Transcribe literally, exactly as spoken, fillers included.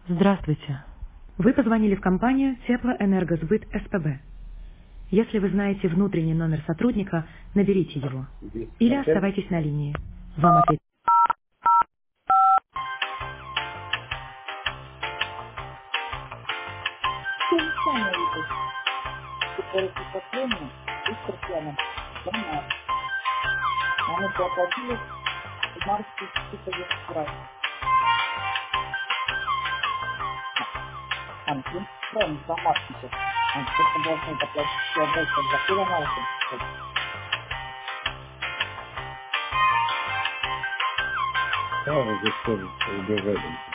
Здравствуйте. Вы позвонили в компанию Теплоэнергосбыт СПБ. Если вы знаете внутренний номер сотрудника, наберите его. Или оставайтесь на линии. Вам ответят. То же самое это. Теплоэлектросоединение и с крестьянами. Нормально. Они заплатили в марте тысяча девятьсот раз. Там, ну, правильно, за март сейчас. Они просто должны заплатить все обойти за километр. Да, за что убежали.